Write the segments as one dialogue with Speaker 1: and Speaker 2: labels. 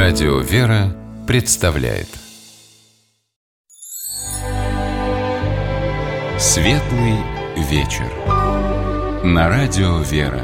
Speaker 1: Радио «Вера» представляет Светлый вечер на Радио «Вера».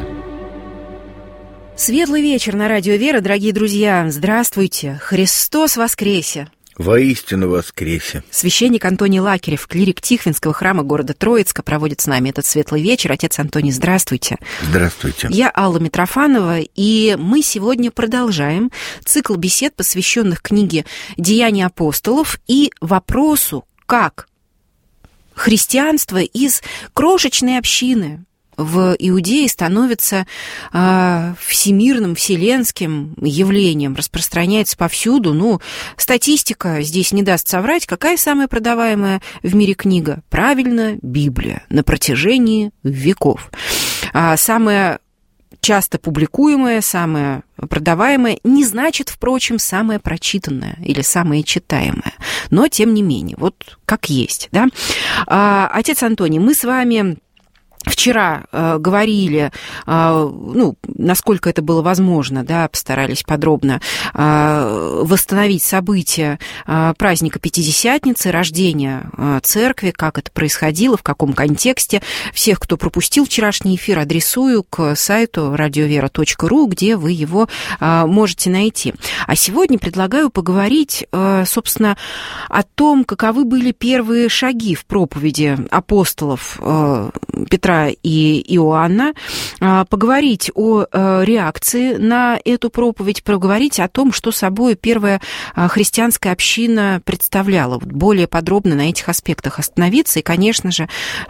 Speaker 2: Светлый вечер на Радио «Вера», дорогие друзья. Здравствуйте! Христос воскресе!
Speaker 3: Воистину воскресе!
Speaker 2: Священник Антоний Лакерев, клирик Тихвинского храма города Троицка, проводит с нами этот светлый вечер. Отец Антоний, здравствуйте!
Speaker 3: Здравствуйте!
Speaker 2: Я Алла Митрофанова, и мы сегодня продолжаем цикл бесед, посвященных книге «Деяния апостолов» и вопросу, как христианство из крошечной общины в Иудее становится всемирным, вселенским явлением, распространяется повсюду. Статистика здесь не даст соврать. Какая самая продаваемая в мире книга? Правильно, Библия на протяжении веков. Самая часто публикуемая, самая продаваемая, не значит, впрочем, самая прочитанная или самая читаемая. Но, тем не менее, вот как есть, да? Отец Антоний, мы с вами вчера говорили, насколько это было возможно, да, постарались подробно восстановить события праздника Пятидесятницы, рождения церкви, как это происходило, в каком контексте. Всех, кто пропустил вчерашний эфир, адресую к сайту radiovera.ru, где вы его можете найти. А сегодня предлагаю поговорить, собственно, о том, каковы были первые шаги в проповеди апостолов Петра и Иоанна, поговорить о реакции на эту проповедь, поговорить о том, что собой первая христианская община представляла. Более подробно на этих аспектах остановиться. И, конечно же,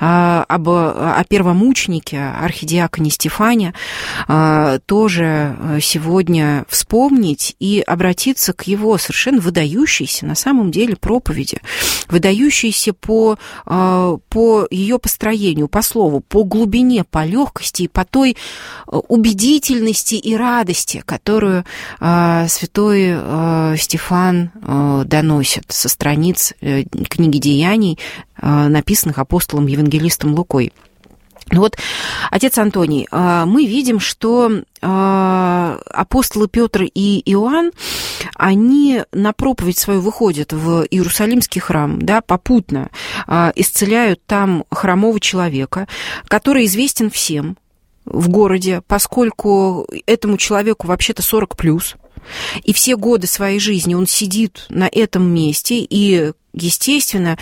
Speaker 2: о первомученике, архидиаконе Стефане тоже сегодня вспомнить и обратиться к его совершенно выдающейся, на самом деле, проповеди, выдающейся по ее построению, по слову, по глубине, по легкости и по той убедительности и радости, которую святой Стефан доносит со страниц книги «Деяний», написанных апостолом-евангелистом Лукой. Отец Антоний, мы видим, что апостолы Петр и Иоанн, они на проповедь свою выходят в Иерусалимский храм, да, попутно исцеляют там хромого человека, который известен всем в городе, поскольку этому человеку вообще-то 40+, и все годы своей жизни он сидит на этом месте, и, естественно,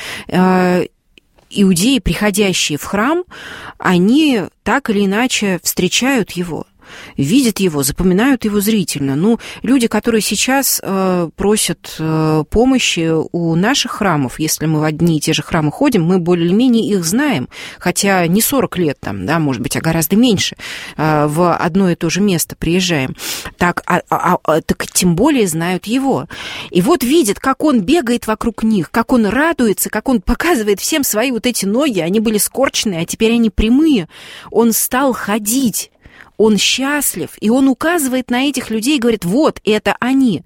Speaker 2: иудеи, приходящие в храм, они так или иначе встречают его, видят его, запоминают его зрительно. Люди, которые сейчас просят помощи у наших храмов, если мы в одни и те же храмы ходим, мы более-менее их знаем, хотя не 40 лет там, да, может быть, а гораздо меньше, в одно и то же место приезжаем. Так тем более знают его. И вот видят, как он бегает вокруг них, как он радуется, как он показывает всем свои вот эти ноги, они были скорченные, а теперь они прямые. Он стал ходить. Он счастлив, и он указывает на этих людей и говорит, вот, это они.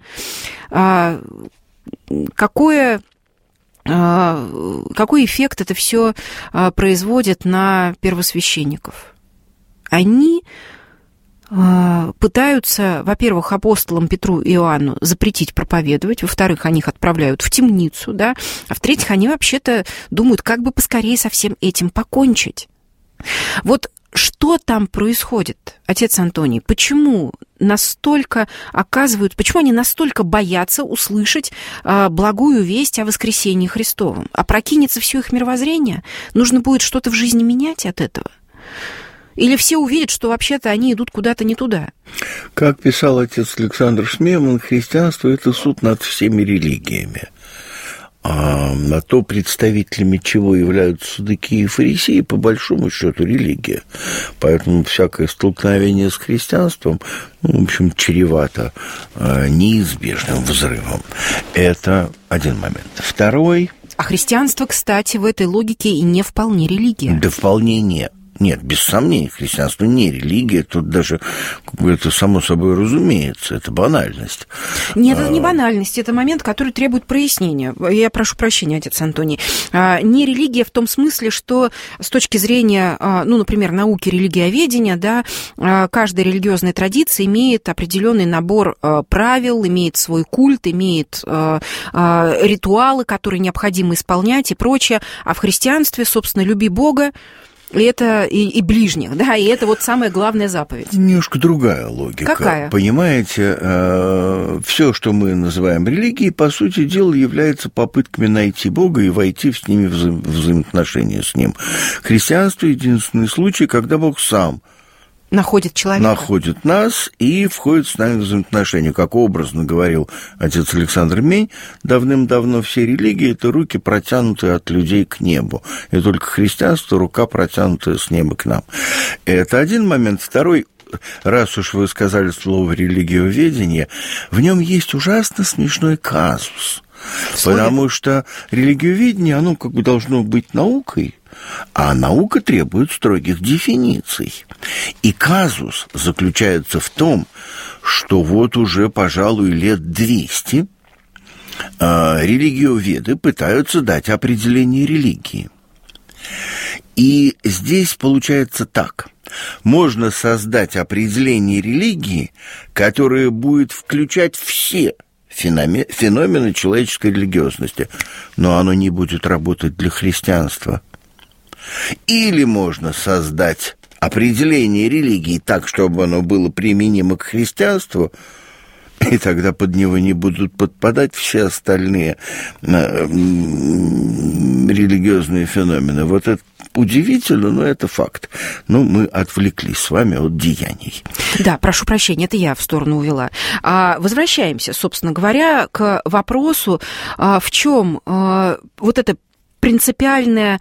Speaker 2: Какой эффект это все производит на первосвященников? Они пытаются, во-первых, апостолам Петру и Иоанну запретить проповедовать, во-вторых, они их отправляют в темницу, да, а в-третьих, они вообще-то думают, как бы поскорее со всем этим покончить. Вот что там происходит, отец Антоний? Почему они настолько боятся услышать благую весть о воскресении Христовом? Опрокинется все их мировоззрение? Нужно будет что-то в жизни менять от этого? Или все увидят, что вообще-то они идут куда-то не туда?
Speaker 3: Как писал отец Александр Шмеман, христианство – это суд над всеми религиями. А на то, представителями чего являются саддукеи и фарисеи, по большому счету, религия. Поэтому всякое столкновение с христианством, в общем, чревато неизбежным взрывом. Это один момент. Второй.
Speaker 2: А христианство, кстати, в этой логике и не вполне религия.
Speaker 3: Да вполне нет. Нет, без сомнений, христианство не религия, тут даже это само собой разумеется, это банальность.
Speaker 2: Нет, это не банальность, это момент, который требует прояснения. Я прошу прощения, отец Антоний. Не религия в том смысле, что с точки зрения, ну, например, науки религиоведения, да, каждая религиозная традиция имеет определенный набор правил, имеет свой культ, имеет ритуалы, которые необходимо исполнять и прочее. А в христианстве, собственно, люби Бога, и это и ближних, да, и это вот самая главная заповедь.
Speaker 3: Немножко другая логика.
Speaker 2: Какая?
Speaker 3: Понимаете, все, что мы называем религией, по сути дела, является попытками найти Бога и войти с ними в взаимоотношения с Ним. Христианство — единственный случай, когда Бог сам
Speaker 2: находит человека.
Speaker 3: Находит нас и входит с нами в взаимоотношения. Как образно говорил отец Александр Мень, давным-давно все религии – это руки, протянутые от людей к небу. И только христианство – рука, протянутая с неба к нам. Это один момент. Второй, раз уж вы сказали слово «религиоведение», в нем есть ужасно смешной казус. Потому что религиоведение, оно как бы должно быть наукой, а наука требует строгих дефиниций. И казус заключается в том, что вот уже, пожалуй, лет 200 религиоведы пытаются дать определение религии. И здесь получается так. Можно создать определение религии, которое будет включать все феномены человеческой религиозности, но оно не будет работать для христианства. Или можно создать определение религии так, чтобы оно было применимо к христианству, и тогда под него не будут подпадать все остальные религиозные феномены. Вот это удивительно, но это факт. Но мы отвлеклись с вами от деяний.
Speaker 2: Да, прошу прощения, это я в сторону увела. Возвращаемся, собственно говоря, к вопросу, в чем вот эта принципиальная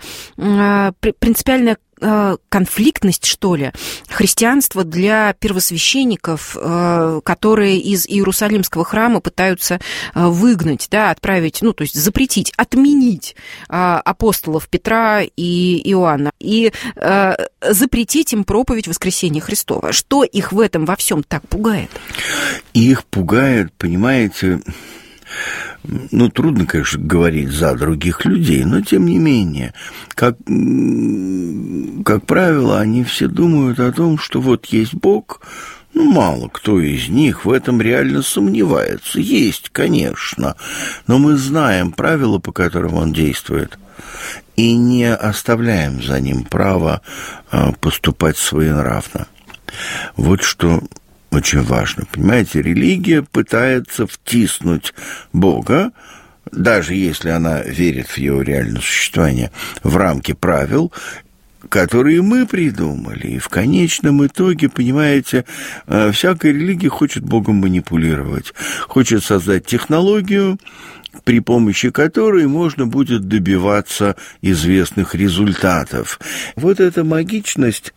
Speaker 2: конфликтность, что ли, христианства для первосвященников, которые из Иерусалимского храма пытаются выгнать, да, отправить, ну, то есть запретить, отменить апостолов Петра и Иоанна и запретить им проповедь воскресения Христова. Что их в этом во всем так пугает?
Speaker 3: Их пугает, понимаете, ну, трудно, конечно, говорить за других людей, но, тем не менее, как правило, они все думают о том, что вот есть Бог, ну, мало кто из них в этом реально сомневается. Есть, конечно, но мы знаем правила, по которым он действует, и не оставляем за ним право поступать своенравно. Вот что очень важно. Понимаете, религия пытается втиснуть Бога, даже если она верит в его реальное существование, в рамки правил, которые мы придумали. И в конечном итоге, понимаете, всякая религия хочет Богом манипулировать, хочет создать технологию, при помощи которой можно будет добиваться известных результатов. Вот эта магичность,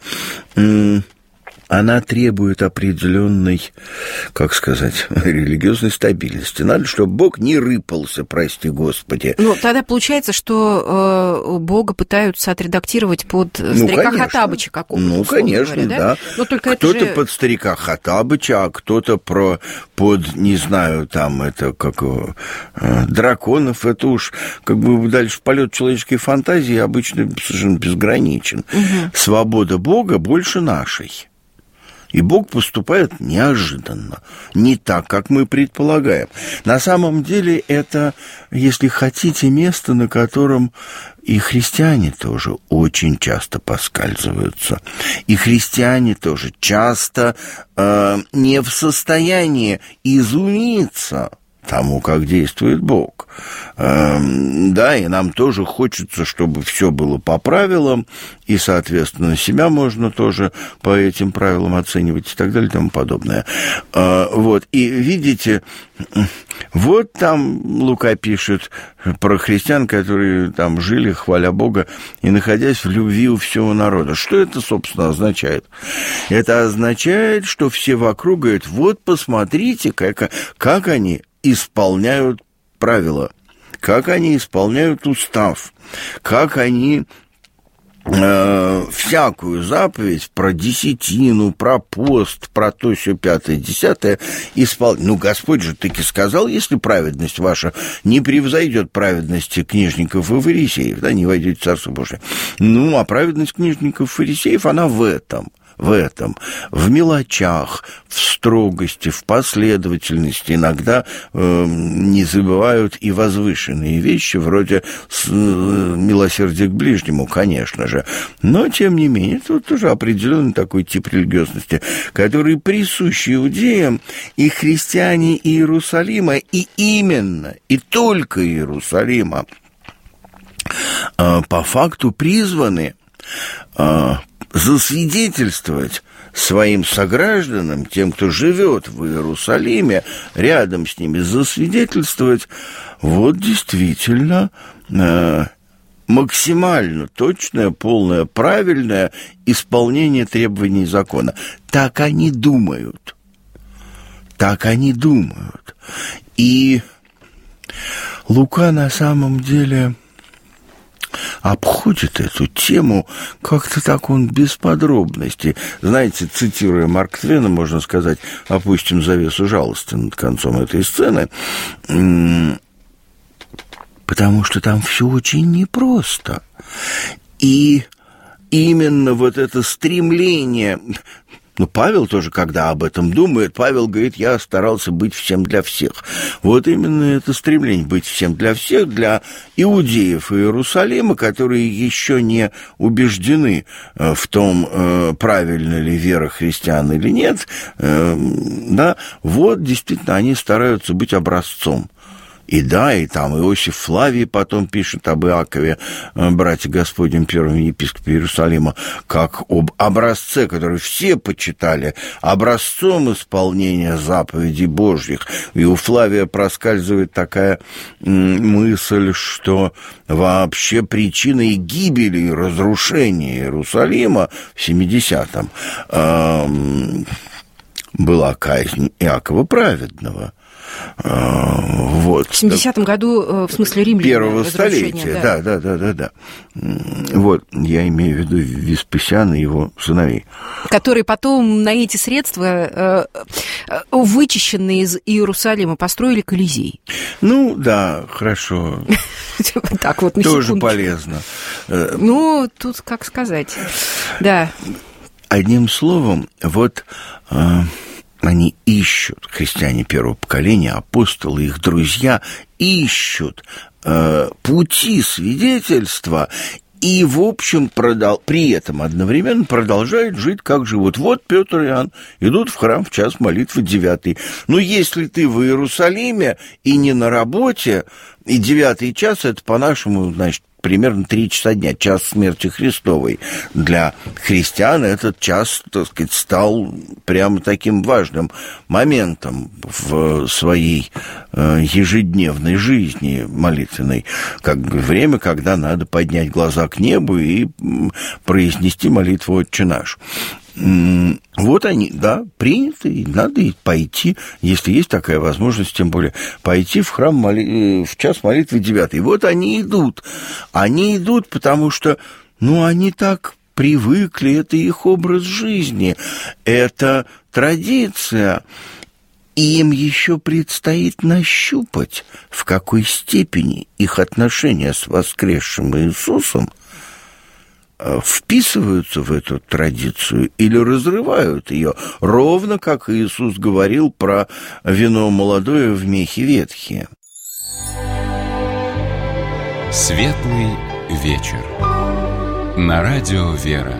Speaker 3: она требует определенной, как сказать, религиозной стабильности. Надо, чтобы Бог не рыпался, прости Господи.
Speaker 2: Ну, тогда получается, что Бога пытаются отредактировать под старика Хоттабыча какого-то.
Speaker 3: Ну, конечно, говоря, да.
Speaker 2: Но только
Speaker 3: кто-то под старика Хоттабыча, а кто-то под, не знаю, там, это как драконов. Это уж как бы дальше полет человеческой фантазии обычно совершенно безграничен. Угу. Свобода Бога больше нашей. И Бог поступает неожиданно, не так, как мы предполагаем. На самом деле это, если хотите, место, на котором и христиане тоже очень часто поскальзываются. И христиане тоже часто не в состоянии изумиться тому, как действует Бог. Да, и нам тоже хочется, чтобы все было по правилам, и, соответственно, себя можно тоже по этим правилам оценивать и так далее и тому подобное. Вот, и видите, вот там Лука пишет про христиан, которые там жили, хваля Бога, и находясь в любви у всего народа. Что это, собственно, означает? Это означает, что все вокруг говорят, вот посмотрите, как они исполняют правила, как они исполняют устав, как они всякую заповедь про десятину, про пост, про то, сё, пятое, десятое исполнять. Ну, Господь же таки сказал, если праведность ваша не превзойдет праведности книжников и фарисеев, да, не войдете в Царство Божие. Ну, а праведность книжников и фарисеев, она в этом, в мелочах, в строгости, в последовательности. Иногда не забывают и возвышенные вещи, вроде милосердия к ближнему, конечно же. Но, тем не менее, тут тоже определенный такой тип религиозности, который присущ иудеям, и христиане Иерусалима, и именно, и только Иерусалима, по факту призваны засвидетельствовать своим согражданам, тем, кто живет в Иерусалиме, рядом с ними, засвидетельствовать вот действительно максимально точное, полное, правильное исполнение требований закона. Так они думают. И Лука на самом деле обходит эту тему как-то так он без подробностей. Знаете, цитируя Марка Твена, можно сказать, опустим завесу жалости над концом этой сцены, потому что там все очень непросто. И именно вот это стремление... Ну, Павел тоже, когда об этом думает, Павел говорит, я старался быть всем для всех. Вот именно это стремление быть всем для всех, для иудеев Иерусалима, которые еще не убеждены в том, правильна ли вера христиан или нет, да, вот действительно они стараются быть образцом. И да, и там Иосиф Флавий потом пишет об Иакове, брате Господнем, первом епископе Иерусалима, как об образце, который все почитали, образцом исполнения заповедей Божьих. И у Флавия проскальзывает такая мысль, что вообще причиной гибели и разрушения Иерусалима в 70-м была казнь Иакова Праведного. Вот.
Speaker 2: В 70-м году, в смысле, римляне.
Speaker 3: Первого столетия, да. Вот, я имею в виду Веспасиана и его сыновей.
Speaker 2: Которые потом на эти средства, вычищенные из Иерусалима, построили Колизей.
Speaker 3: Ну, да, хорошо.
Speaker 2: Так вот, на
Speaker 3: тоже
Speaker 2: секундочку.
Speaker 3: Полезно.
Speaker 2: Ну, тут как сказать, да.
Speaker 3: Одним словом, вот... Они ищут, христиане первого поколения, апостолы, их друзья, ищут пути свидетельства и, в общем, при этом одновременно продолжают жить, как живут. Вот Петр и Иоанн идут в храм в час молитвы 9. Но если ты в Иерусалиме и не на работе, и 9 час, это по-нашему, значит, примерно 3 часа дня, час смерти Христовой. Для христиан этот час, так сказать, стал прямо таким важным моментом в своей ежедневной жизни молитвенной, как время, когда надо поднять глаза к небу и произнести молитву «Отче наш». Вот они, да, приняты, и надо пойти, если есть такая возможность, тем более, пойти в храм в час молитвы 9. И вот они идут, потому что, ну, они так привыкли, это их образ жизни, это традиция, и им еще предстоит нащупать, в какой степени их отношения с воскресшим Иисусом вписываются в эту традицию или разрывают ее, ровно как Иисус говорил про вино молодое в мехи ветхие.
Speaker 1: Светлый вечер. На радио «Вера».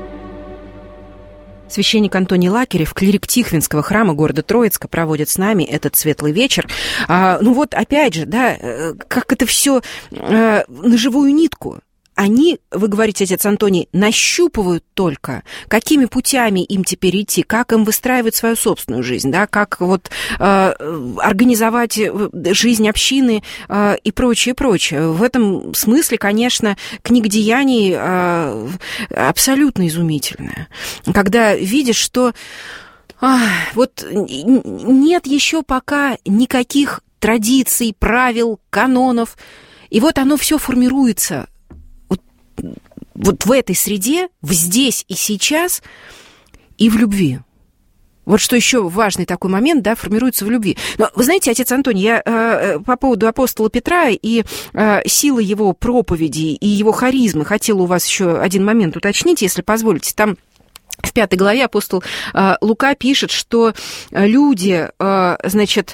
Speaker 2: Священник Антоний Лакерев, клирик Тихвинского храма города Троицка, проводит с нами этот светлый вечер. Ну вот, опять же, да, как это все на живую нитку. Они, вы говорите, отец Антоний, нащупывают только, какими путями им теперь идти, как им выстраивать свою собственную жизнь, да, как вот организовать жизнь общины и прочее, прочее. В этом смысле, конечно, книга Деяний абсолютно изумительная. Когда видишь, что вот нет еще пока никаких традиций, правил, канонов, и вот оно все формируется вот в этой среде, в здесь и сейчас, и в любви. Вот что еще важный такой момент, да, формируется в любви. Но вы знаете, отец Антоний, я по поводу апостола Петра и силы его проповеди и его харизмы хотела у вас еще один момент уточнить, если позволите. Там в 5 главе апостол Лука пишет, что люди, значит,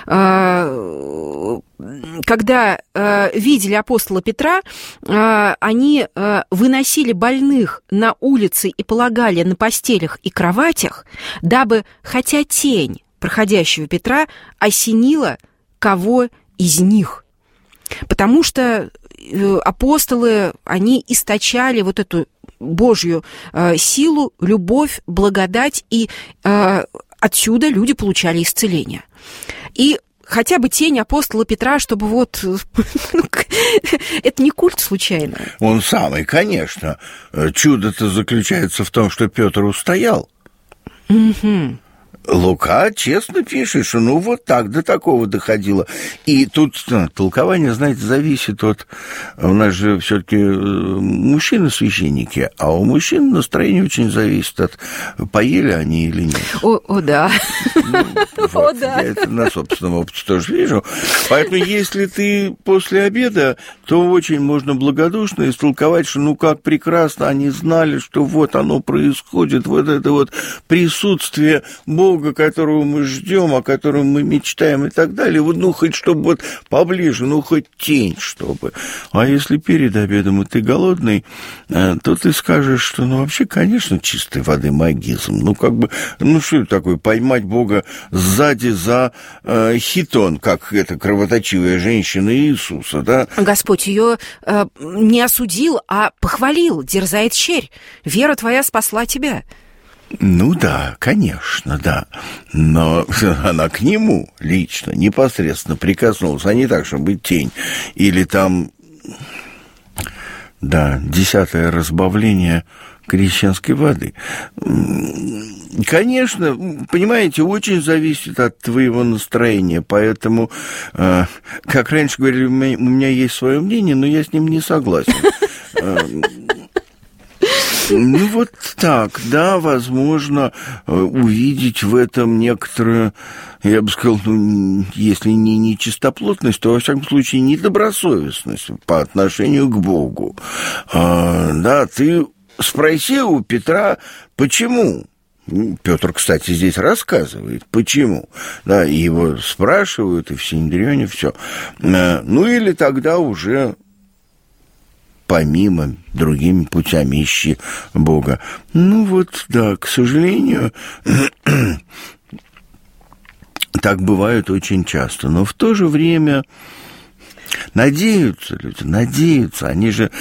Speaker 2: когда видели апостола Петра, они выносили больных на улицы и полагали на постелях и кроватях, дабы хотя тень проходящего Петра осенила кого из них. Потому что апостолы, они источали вот эту Божью силу, любовь, благодать, и отсюда люди получали исцеление. И хотя бы тень апостола Петра, чтобы вот... Это не культ случайно.
Speaker 3: Он самый, конечно. Чудо-то заключается в том, что Петр устоял.
Speaker 2: Угу.
Speaker 3: Лука честно пишет, что ну вот так до такого доходило. И тут толкование, знаете, зависит от... У нас же все-таки мужчины-священники, а у мужчин настроение очень зависит от поели они или нет.
Speaker 2: О, да.
Speaker 3: Вот, я это на собственном опыте тоже вижу. Поэтому если ты после обеда, то очень можно благодушно истолковать, что ну как прекрасно они знали, что вот оно происходит, вот это вот присутствие Бога, которого мы ждем, о котором мы мечтаем и так далее, вот, ну, хоть чтобы вот поближе, ну, хоть тень, чтобы. А если перед обедом и ты голодный, то ты скажешь, что, ну, вообще, конечно, чистой воды магизм. Ну, как бы, ну, что это такое, поймать Бога сзади за хитон, как эта кровоточивая женщина Иисуса, да?
Speaker 2: Господь ее не осудил, а похвалил, дерзает черь. Вера твоя спасла тебя.
Speaker 3: Ну да, конечно, да. Но она к нему лично, непосредственно прикоснулась, а не так, чтобы тень. Или там, да, 10-е разбавление крещенской воды. Конечно, понимаете, очень зависит от твоего настроения, поэтому, как раньше говорили, у меня есть свое мнение, но я с ним не согласен. Ну, вот так, да, возможно, увидеть в этом некоторую, я бы сказал, ну, если не нечистоплотность, то, во всяком случае, недобросовестность по отношению к Богу. Да, ты спроси у Петра, почему? Петр, кстати, здесь рассказывает, почему. Да, и его спрашивают, и в Синедрионе все. Ну, или тогда уже... помимо другими путями ищи Бога. Ну вот, да, к сожалению, так бывает очень часто. Но в то же время надеются люди, надеются. Они же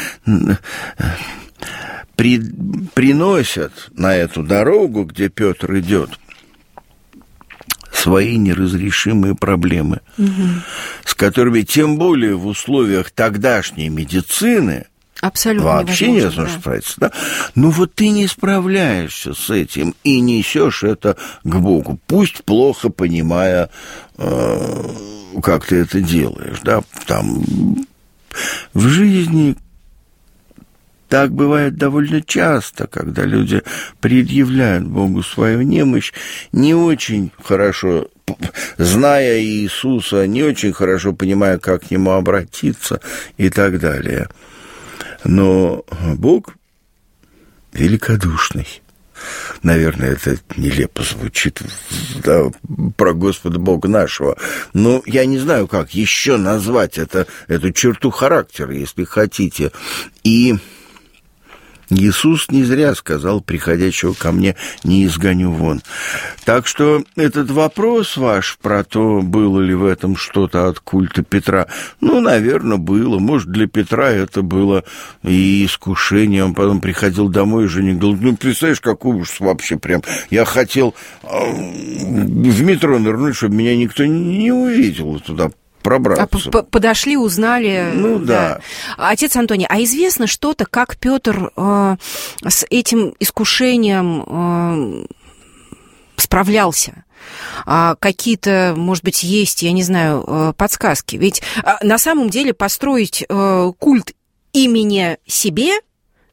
Speaker 3: приносят на эту дорогу, где Петр идет, свои неразрешимые проблемы, с которыми, тем более в условиях тогдашней медицины,
Speaker 2: абсолютно
Speaker 3: вообще невозможно справиться, да? Ну вот ты не справляешься с этим и несешь это к Богу, пусть плохо понимая, как ты это делаешь, да? Там в жизни так бывает довольно часто, когда люди предъявляют Богу свою немощь, не очень хорошо, зная Иисуса, не очень хорошо понимая, как к Нему обратиться и так далее. Но Бог великодушный. Наверное, это нелепо звучит, да, про Господа Бога нашего. Но я не знаю, как еще назвать эту черту характера, если хотите. И Иисус не зря сказал: приходящего ко мне не изгоню вон. Так что этот вопрос ваш про то, было ли в этом что-то от культа Петра, ну, наверное, было. Может, для Петра это было и искушение. Он потом приходил домой, и жене говорил: ну, представляешь, какой ужас вообще прям. Я хотел в метро нырнуть, чтобы меня никто не увидел туда. Пробраться.
Speaker 2: Подошли, узнали.
Speaker 3: Ну, да.
Speaker 2: Отец Антоний, а известно что-то, как Петр с этим искушением справлялся? Какие-то, может быть, есть, я не знаю, подсказки? Ведь на самом деле построить культ имени себе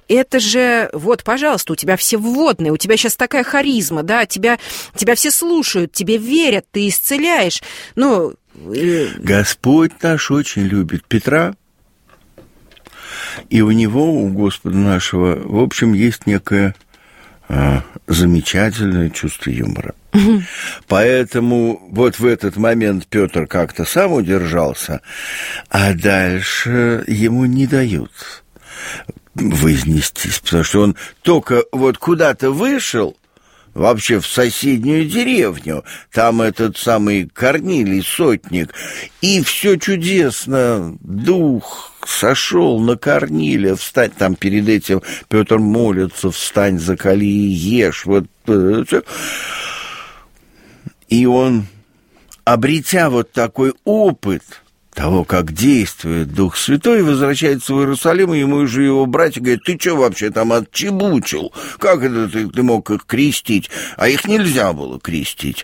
Speaker 2: это же, вот, пожалуйста, у тебя все вводные, у тебя сейчас такая харизма, да, тебя все слушают, тебе верят, ты исцеляешь. Ну,
Speaker 3: Господь наш очень любит Петра, и у него, у Господа нашего, в общем, есть некое замечательное чувство юмора. Поэтому вот в этот момент Петр как-то сам удержался, а дальше ему не дают вознестись, потому что он только вот куда-то вышел, вообще в соседнюю деревню, там этот самый Корнилий, сотник, и все чудесно, дух сошел на Корнилия, встань, там перед этим Петр молится, встань, закали и ешь, вот все. И он, обретя вот такой опыт того, как действует Дух Святой, возвращается в Иерусалим, и ему уже его братья говорят: ты что вообще там отчебучил? Как это ты мог их крестить? А их нельзя было крестить.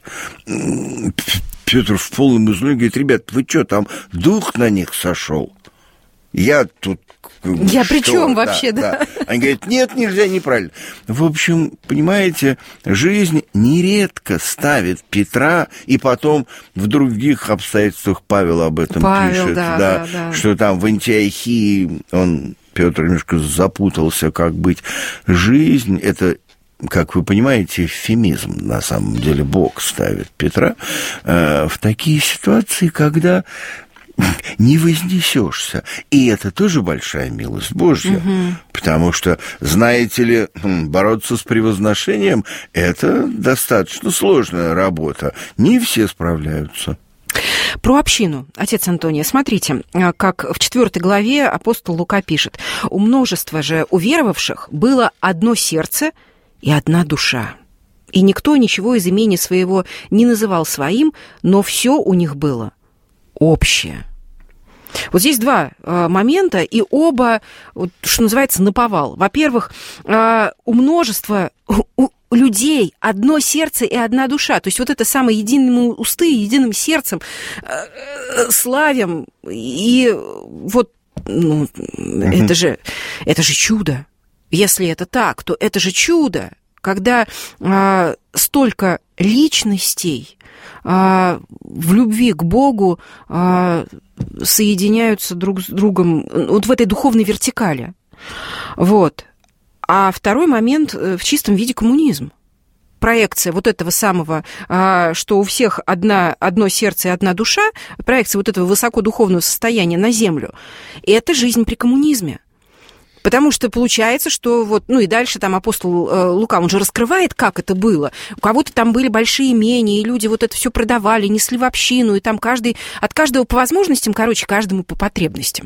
Speaker 3: Петр в полном изумлении говорит: ребят, вы что, там дух на них сошел? Я тут...
Speaker 2: Я при чем вообще, да?
Speaker 3: Они говорят: нет, нельзя, неправильно. В общем, понимаете, жизнь нередко ставит Петра, и потом в других обстоятельствах Павел об этом пишет, да, что там в Антиохии Петр немножко запутался, как быть. Жизнь — это, как вы понимаете, эвфемизм. На самом деле Бог ставит Петра в такие ситуации, когда не вознесешься. И это тоже большая милость Божья, потому что, знаете ли, бороться с превозношением – это достаточно сложная работа. Не все справляются.
Speaker 2: Про общину, отец Антоний, смотрите, как в 4 главе апостол Лука пишет: «У множества же уверовавших было одно сердце и одна душа. И никто ничего из имени своего не называл своим, но все у них было общее». Вот здесь два момента, и оба, что называется, наповал. Во-первых, у множества людей одно сердце и одна душа. То есть вот это самое единым усты, единым сердцем славим. И вот это же чудо. Если это так, то это же чудо, когда столько личностей в любви к Богу соединяются друг с другом вот в этой духовной вертикали. Вот. А второй момент в чистом виде коммунизм. Проекция вот этого самого, что у всех одно сердце и одна душа, проекция вот этого высокодуховного состояния на землю, это жизнь при коммунизме. Потому что получается, что вот, и дальше там апостол Лука, он же раскрывает, как это было. У кого-то там были большие имения, и люди вот это все продавали, несли в общину, и там от каждого по возможностям, каждому по потребностям.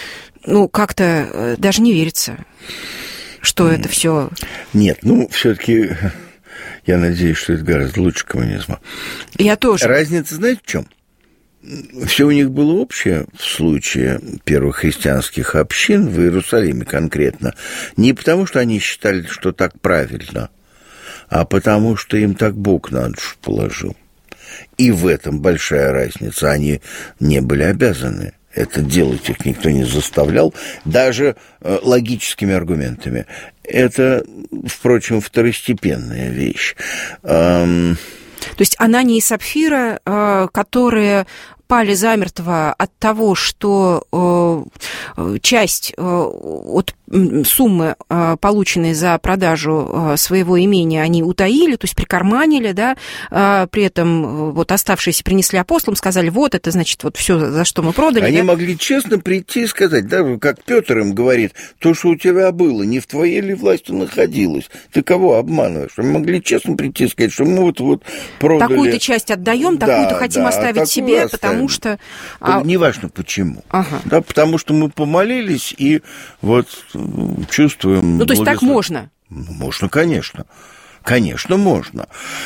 Speaker 2: Как-то даже не верится, что это все. Нет,
Speaker 3: все-таки я надеюсь, что это гораздо лучше коммунизма.
Speaker 2: Я тоже.
Speaker 3: Разница, знаете, в чем? Все у них было общее в случае первых христианских общин в Иерусалиме конкретно. Не потому, что они считали, что так правильно, а потому, что им так Бог на душу положил. И в этом большая разница. Они не были обязаны это делать, их никто не заставлял, даже логическими аргументами. Это, впрочем, второстепенная вещь.
Speaker 2: То есть Анания и Сапфира, которые пали замертво от того, что часть от суммы, полученной за продажу своего имения, они утаили, то есть прикарманили, да, при этом вот оставшиеся принесли апостолам, сказали: вот это, значит, вот все, за что мы продали.
Speaker 3: Они могли честно прийти и сказать, да, как Петр им говорит: то, что у тебя было, не в твоей ли власти находилось, ты кого обманываешь? Они могли честно прийти и сказать, что мы вот продали.
Speaker 2: Такую-то часть отдаем, такую-то хотим оставить себе, потому что...
Speaker 3: Неважно почему. Да, потому что мы помолились и вот чувствуем...
Speaker 2: то есть так можно?
Speaker 3: Можно, конечно. Конечно, можно.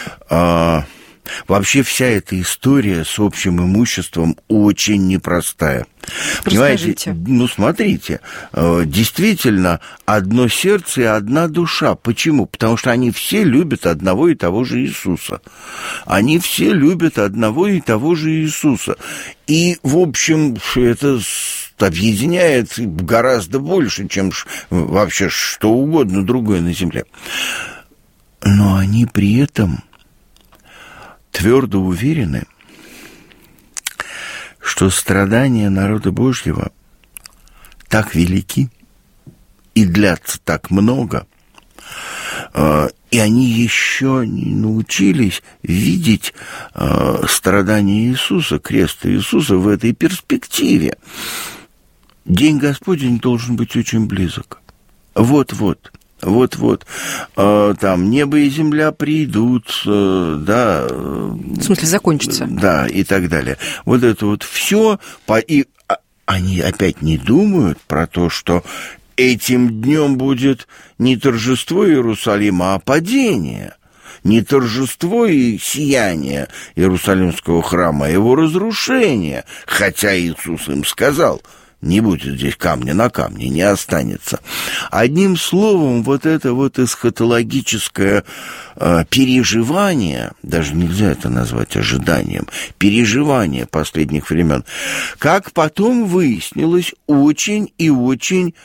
Speaker 3: Вообще вся эта история с общим имуществом очень непростая.
Speaker 2: Расскажите.
Speaker 3: Понимаете? Смотрите, действительно, одно сердце и одна душа. Почему? Потому что они все любят одного и того же Иисуса. Они все любят одного и того же Иисуса. И, в общем, это объединяет гораздо больше, чем вообще что угодно другое на земле. Но они при этом твердо уверены, что страдания народа Божьего так велики и длятся так много, и они еще не научились видеть страдания Иисуса, крест Иисуса в этой перспективе. День Господень должен быть очень близок. Вот-вот. Там небо и земля придут, да.
Speaker 2: В смысле, закончится.
Speaker 3: Да, и так далее. Вот это вот все. И они опять не думают про то, что этим днем будет не торжество Иерусалима, а падение. Не торжество и сияние Иерусалимского храма, а его разрушение. Хотя Иисус им сказал: не будет здесь камня на камне, не останется. Одним словом, вот это вот эсхатологическое переживание, даже нельзя это назвать ожиданием, переживание последних времен, как потом выяснилось, очень и очень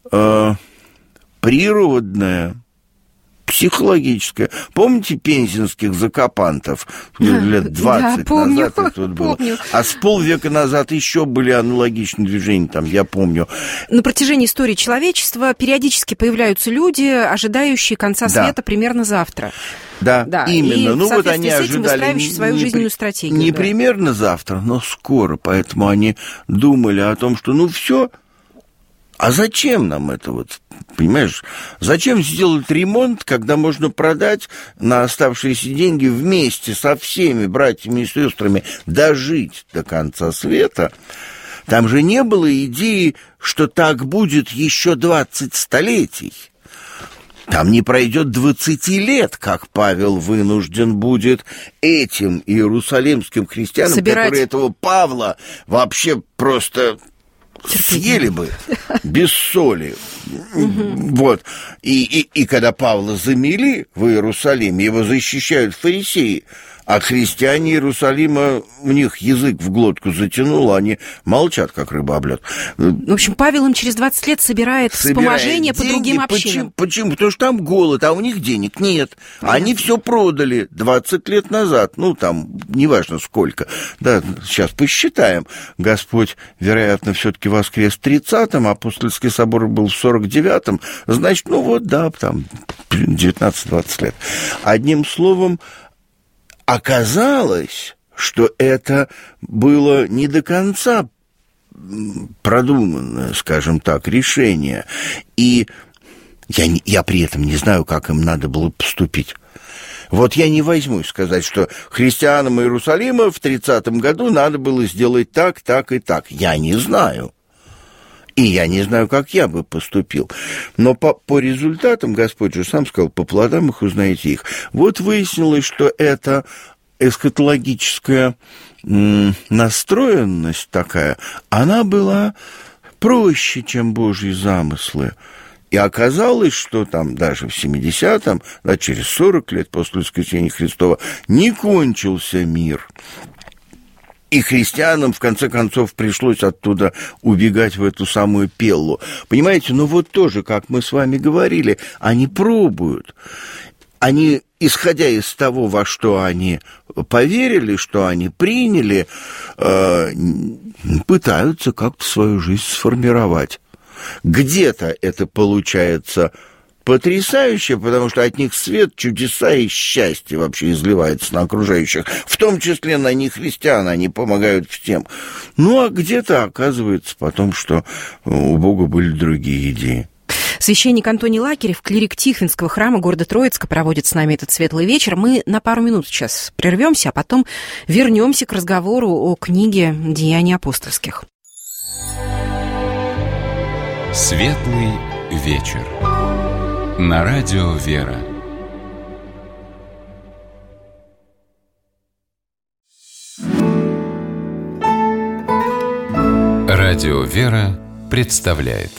Speaker 3: природное, психологическое. Помните пензенских закопантов лет 20 назад это вот было? Помню. А с полвека назад еще были аналогичные движения, там, я помню.
Speaker 2: На протяжении истории человечества периодически появляются люди, ожидающие конца света примерно завтра.
Speaker 3: Да, именно.
Speaker 2: И,
Speaker 3: ну вот они
Speaker 2: ожидали свою жизненную стратегию.
Speaker 3: Не примерно завтра, но скоро. Поэтому они думали о том, что ну все. А зачем нам это вот, понимаешь? Зачем сделать ремонт, когда можно продать на оставшиеся деньги вместе со всеми братьями и сестрами дожить до конца света? Там же не было идеи, что так будет еще 20 столетий. Там не пройдет 20 лет, как Павел вынужден будет этим иерусалимским христианам, которые этого Павла вообще просто съели бы без соли. Вот. И когда Павла замели в Иерусалиме, его защищают фарисеи, а христиане Иерусалима, у них язык в глотку затянул, они молчат, как рыба об лед.
Speaker 2: В общем, Павел им через 20 лет собирает вспоможение по другим общинам.
Speaker 3: Почему? Потому что там голод, а у них денег нет. Понятно. Они все продали 20 лет назад. Ну, там, неважно сколько. Да, сейчас посчитаем. Господь, вероятно, все-таки воскрес в 30-м, апостольский собор был в 49-м. Значит, ну вот, да, там 19-20 лет. Одним словом, оказалось, что это было не до конца продуманное, скажем так, решение. И я при этом не знаю, как им надо было поступить. Вот я не возьмусь сказать, что христианам Иерусалима в 30-м году надо было сделать так, так и так. Я не знаю. И я не знаю, как я бы поступил. Но по результатам, Господь же сам сказал, по плодам их узнаете их. Вот выяснилось, что эта эсхатологическая настроенность такая, она была проще, чем Божьи замыслы. И оказалось, что там даже в 70-м, да, через 40 лет после воскресения Христова, не кончился мир. И христианам, в конце концов, пришлось оттуда убегать в эту самую Пеллу. Понимаете, ну вот тоже, как мы с вами говорили, они пробуют. Они, исходя из того, во что они поверили, что они приняли, пытаются как-то свою жизнь сформировать. Где-то это получается потрясающе, потому что от них свет, чудеса и счастье вообще изливается на окружающих, в том числе на нехристиан, они помогают всем. Ну, а где-то оказывается потом, что у Бога были другие идеи.
Speaker 2: Священник Антоний Лакерев, клирик Тихвинского храма города Троицка, проводит с нами этот светлый вечер. Мы на пару минут сейчас прервемся, а потом вернемся к разговору о книге «Деяния апостольских».
Speaker 1: Светлый вечер. На радио «Вера». Радио «Вера» представляет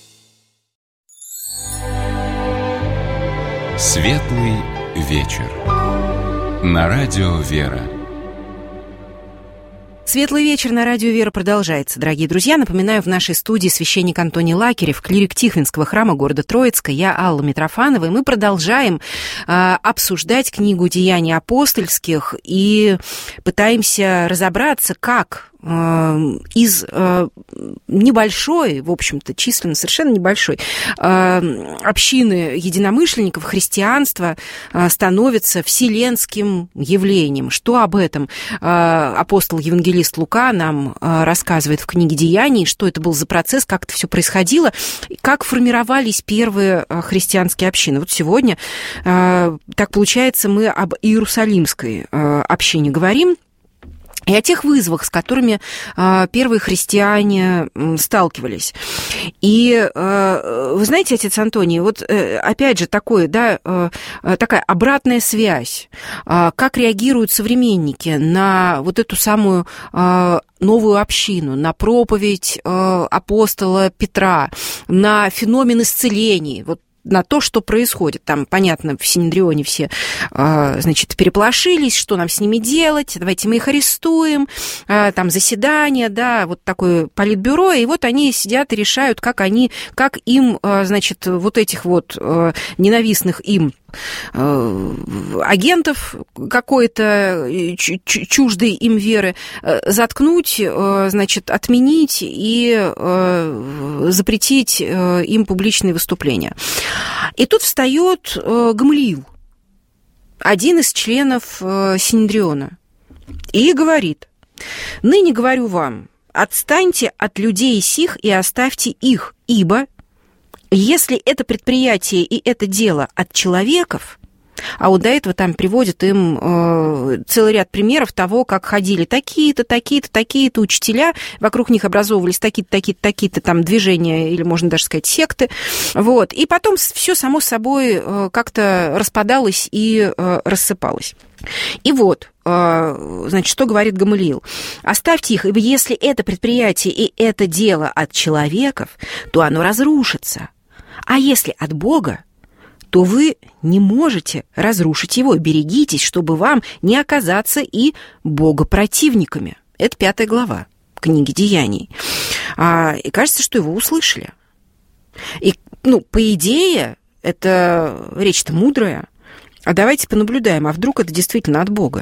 Speaker 1: Светлый вечер. На радио «Вера».
Speaker 2: Светлый вечер на радио «Вера» продолжается, дорогие друзья. Напоминаю, в нашей студии священник Антоний Лакерев, клирик Тихвинского храма города Троицка, я Алла Митрофанова, и мы продолжаем обсуждать книгу «Деяний апостольских» и пытаемся разобраться, как из небольшой, в общем-то, численно совершенно небольшой общины единомышленников христианства становится вселенским явлением. Что об этом апостол-евангелист Лука нам рассказывает в книге «Деяний», что это был за процесс, как это все происходило, как формировались первые христианские общины. Вот сегодня, так получается, мы об Иерусалимской общине говорим, и о тех вызовах, с которыми первые христиане сталкивались. И вы знаете, отец Антоний, вот опять же такая обратная связь, как реагируют современники на вот эту самую новую общину, на проповедь апостола Петра, на феномен исцелений, вот на то, что происходит. Там, понятно, в Синедрионе все, значит, переполошились, что нам с ними делать, давайте мы их арестуем, там заседание, да, вот такое политбюро, и вот они сидят и решают, как им, значит, вот этих вот ненавистных им агентов какой-то чуждой им веры заткнуть, значит, отменить и запретить им публичные выступления. И тут встает Гамалиил, один из членов Синедриона, и говорит: «Ныне говорю вам, отстаньте от людей сих и оставьте их, ибо если это предприятие и это дело от человеков», а вот до этого там приводят им целый ряд примеров того, как ходили такие-то, такие-то, такие-то учителя, вокруг них образовывались такие-то, такие-то, такие-то там движения, или можно даже сказать секты, вот, и потом все само собой как-то распадалось и рассыпалось. И вот, значит, что говорит Гамалиил: «Оставьте их, ибо если это предприятие и это дело от человеков, то оно разрушится, а если от Бога, то вы не можете разрушить его. Берегитесь, чтобы вам не оказаться и богопротивниками». Это 5 глава книги «Деяний». И кажется, что его услышали. И, по идее, это речь-то мудрая. А давайте понаблюдаем, а вдруг это действительно от Бога?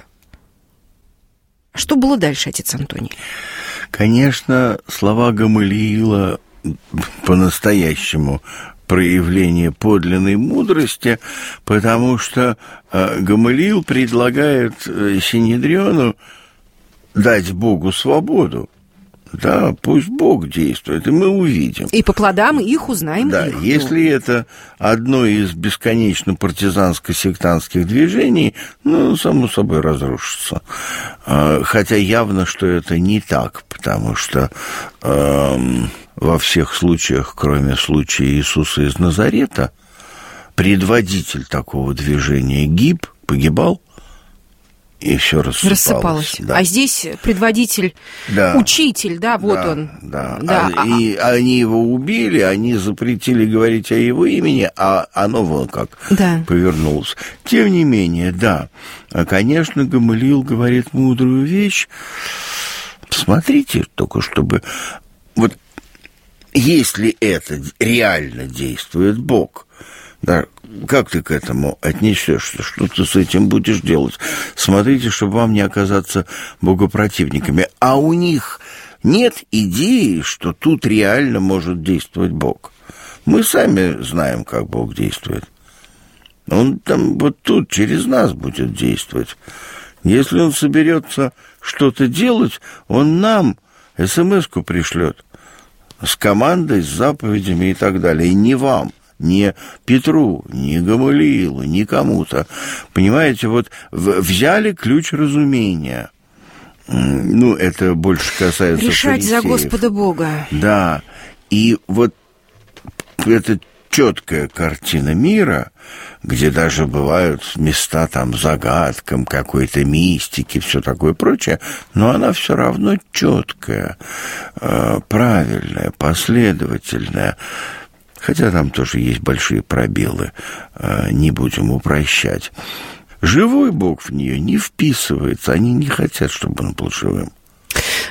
Speaker 2: Что было дальше, отец Антоний?
Speaker 3: Конечно, слова Гамалиила по-настоящему проявление подлинной мудрости, потому что Гамалиил предлагает Синедриону дать Богу свободу. Да, пусть Бог действует, и мы увидим.
Speaker 2: И по плодам их узнаем.
Speaker 3: Да,
Speaker 2: их.
Speaker 3: если это одно из бесконечно партизанско-сектантских движений, само собой разрушится. Хотя явно, что это не так, потому что во всех случаях, кроме случая Иисуса из Назарета, предводитель такого движения погибал, и все рассыпалось. Да.
Speaker 2: А здесь предводитель, учитель, он.
Speaker 3: Да. И они его убили, они запретили говорить о его имени, а оно вон как повернулось. Тем не менее, конечно, Гамалиил говорит мудрую вещь. Посмотрите, только чтобы... Вот если это реально действует Бог, да, как ты к этому отнесешься? Что ты с этим будешь делать? Смотрите, чтобы вам не оказаться богопротивниками. А у них нет идеи, что тут реально может действовать Бог. Мы сами знаем, как Бог действует. Он там вот тут через нас будет действовать. Если он соберется что-то делать, он нам смс-ку пришлет с командой, с заповедями и так далее. И не вам. Не Петру, не Гамалиилу, не кому-то. Понимаете, вот взяли ключ разумения. Это больше касается
Speaker 2: решать
Speaker 3: фарисеев.
Speaker 2: За Господа Бога.
Speaker 3: Да. И вот эта четкая картина мира, где даже бывают места там загадкам, какой-то мистики, все такое прочее, но она все равно четкая, правильная, последовательная. Хотя там тоже есть большие пробелы, не будем упрощать. Живой Бог в нее не вписывается, они не хотят, чтобы он был живым.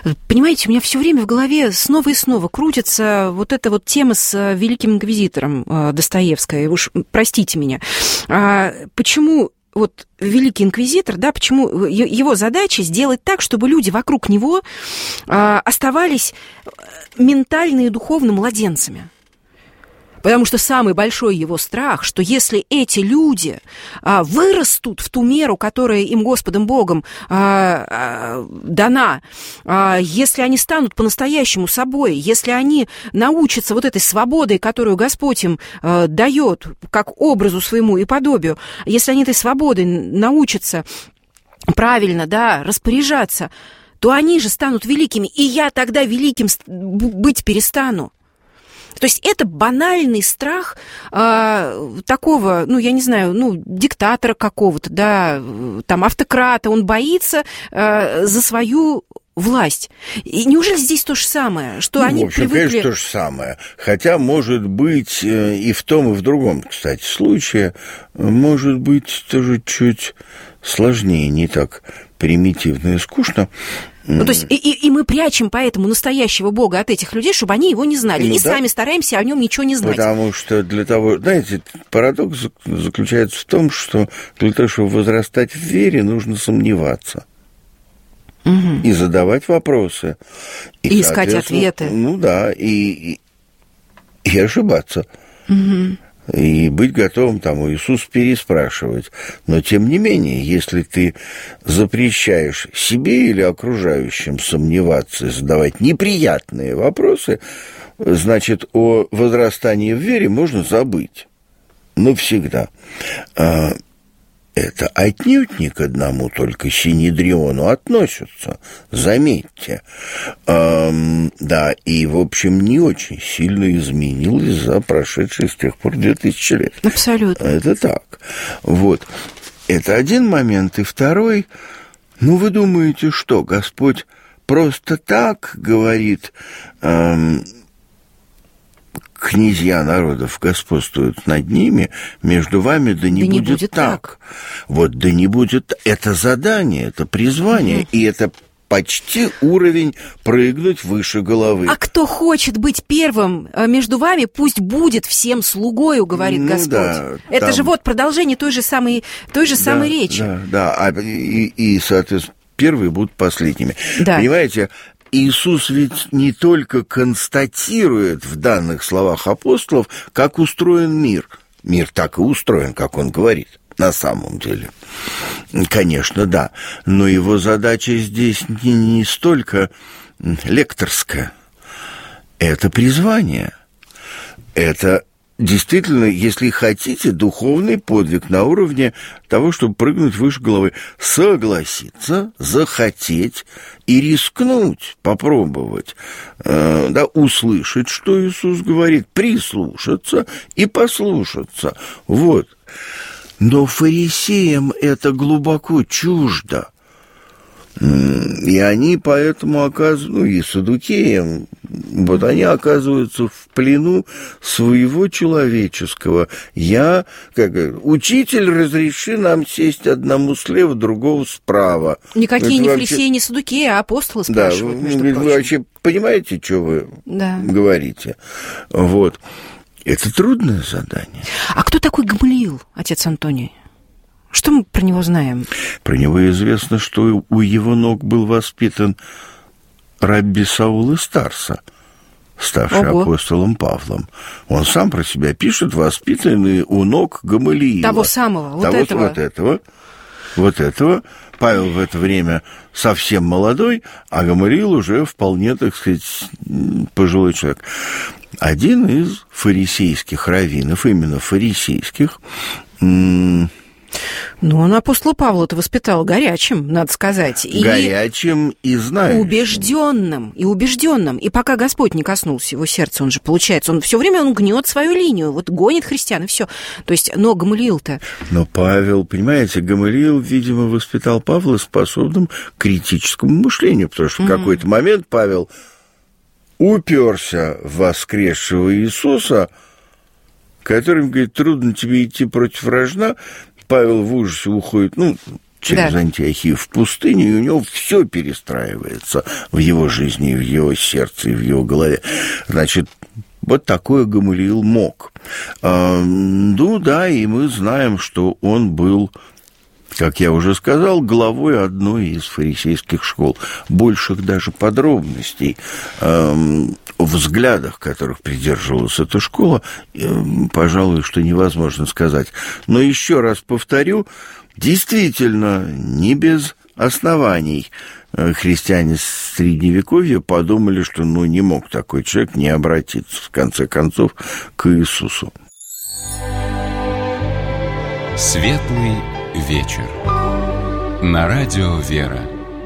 Speaker 2: Понимаете, у меня все время в голове снова и снова крутится вот эта вот тема с великим инквизитором Достоевской. Уж простите меня. Почему вот великий инквизитор, да, почему его задача сделать так, чтобы люди вокруг него оставались ментально и духовно младенцами? Потому что самый большой его страх, что если эти люди вырастут в ту меру, которая им Господом Богом дана, если они станут по-настоящему собой, если они научатся вот этой свободой, которую Господь им дает как образу своему и подобию, если они этой свободой научатся правильно, да, распоряжаться, то они же станут великими, и я тогда великим быть перестану. То есть это банальный страх такого, ну, я не знаю, ну, диктатора какого-то, да, там, автократа. Он боится за свою власть. И неужели здесь то же самое, что они
Speaker 3: в общем,
Speaker 2: привыкли...
Speaker 3: конечно, то же самое. Хотя, может быть, и в том, и в другом, кстати, случае, может быть, тоже чуть сложнее, не так примитивно и скучно.
Speaker 2: Ну, то есть и мы прячем поэтому настоящего Бога от этих людей, чтобы они его не знали. Ну, и да, сами стараемся о нем ничего не знать.
Speaker 3: Потому что для того... Знаете, парадокс заключается в том, что для того, чтобы возрастать в вере, нужно сомневаться. Угу. И задавать вопросы.
Speaker 2: И искать ответы.
Speaker 3: Ну да, и ошибаться. Угу. И быть готовым там у Иисуса переспрашивать. Но, тем не менее, если ты запрещаешь себе или окружающим сомневаться и задавать неприятные вопросы, значит, о возрастании в вере можно забыть. Навсегда. Это отнюдь не к одному только синедриону относятся, заметьте. Да, и, в общем, не очень сильно изменилось за прошедшие с тех пор 2000 лет.
Speaker 2: Абсолютно.
Speaker 3: Это так. Вот. Это один момент. И второй, ну, вы думаете, что Господь просто так говорит... князья народов господствуют над ними, между вами да не будет так. Вот, да не будет... Это задание, это призвание, и это почти уровень прыгнуть выше головы.
Speaker 2: А кто хочет быть первым между вами, пусть будет всем слугою, говорит Господь. Да, это же вот продолжение той же самой речи.
Speaker 3: Да. И, соответственно, первые будут последними. Да. Понимаете... Иисус ведь не только констатирует в данных словах апостолов, как устроен мир. Мир так и устроен, как он говорит, на самом деле. Конечно, да. Но его задача здесь не столько лекторская. Это призвание. Это... Действительно, если хотите, духовный подвиг на уровне того, чтобы прыгнуть выше головы. Согласиться, захотеть и рискнуть, попробовать, да, услышать, что Иисус говорит, прислушаться и послушаться. Вот. Но фарисеям это глубоко чуждо. И они поэтому оказываются, и саддукеям, вот они оказываются в плену своего человеческого. Учитель, разреши нам сесть одному слева, другого справа.
Speaker 2: Никакие не фарисеи, не саддукеи, а апостолы спрашивают, между прочим.
Speaker 3: Вы вообще понимаете, что вы говорите? Вот. Это трудное задание.
Speaker 2: А кто такой Гамалиил, отец Антоний? Что мы про него знаем?
Speaker 3: Про него известно, что у его ног был воспитан рабби Саул из Тарса, ставший апостолом Павлом. Он сам про себя пишет, воспитанный у ног Гамалиила.
Speaker 2: Того самого,
Speaker 3: вот этого. Павел в это время совсем молодой, а Гамалиил уже вполне, так сказать, пожилой человек. Один из фарисейских раввинов, именно фарисейских,
Speaker 2: ну, он апостола Павла-то воспитал горячим, надо сказать.
Speaker 3: Горячим и знающим.
Speaker 2: Убежденным. И пока Господь не коснулся его сердца, он же, получается, он все время гнет свою линию, вот гонит христиан, и все. То есть, но Гамалиил-то...
Speaker 3: Но Павел, понимаете, Гамалиил, видимо, воспитал Павла способным к критическому мышлению, потому что в какой-то момент Павел уперся в воскресшего Иисуса, которым говорит, трудно тебе идти против рожна. Павел в ужасе уходит, через Антиохию в пустыню, и у него все перестраивается в его жизни, в его сердце, и в его голове. Значит, вот такое Гамалиил мог. Ну да, и мы знаем, что он был, как я уже сказал, главой одной из фарисейских школ. Больших даже подробностей о взглядах, которых придерживалась эта школа, пожалуй, что невозможно сказать. Но еще раз повторю, действительно, не без оснований христиане Средневековья подумали, что не мог такой человек не обратиться, в конце концов, к Иисусу.
Speaker 1: Светлый вечер. На радио «Вера».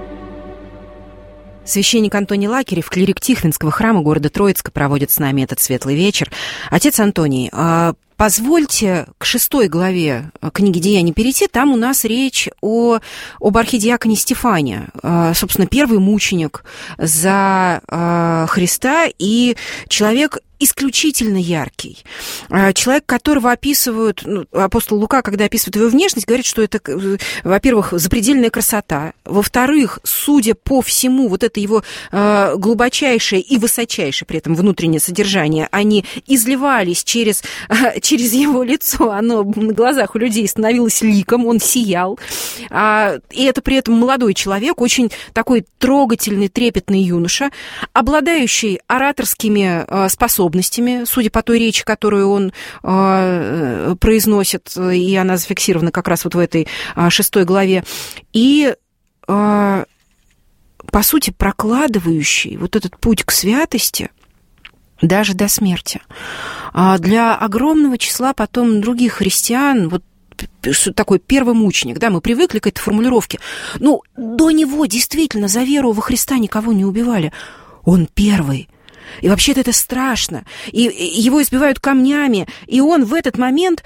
Speaker 2: Священник Антоний Лакерев, клирик Тихвинского храма города Троицка, проводит с нами этот светлый вечер. Отец Антоний, позвольте к 6 главе книги «Деяний» перейти. Там у нас речь об архидиаконе Стефане, собственно, первый мученик за Христа и человек исключительно яркий. Человек, которого описывают, апостол Лука, когда описывает его внешность, говорит, что это, во-первых, запредельная красота, во-вторых, судя по всему, вот это его глубочайшее и высочайшее при этом внутреннее содержание, они изливались через его лицо, оно на глазах у людей становилось ликом, он сиял, и это при этом молодой человек, очень такой трогательный, трепетный юноша, обладающий ораторскими способностями, судя по той речи, которую он произносит, и она зафиксирована как раз вот в этой 6 главе, и, по сути, прокладывающий вот этот путь к святости даже до смерти. Для огромного числа потом других христиан, вот что такое первый мученик, да, мы привыкли к этой формулировке, до него действительно за веру во Христа никого не убивали. Он первый. И вообще-то это страшно. И его избивают камнями. И он в этот момент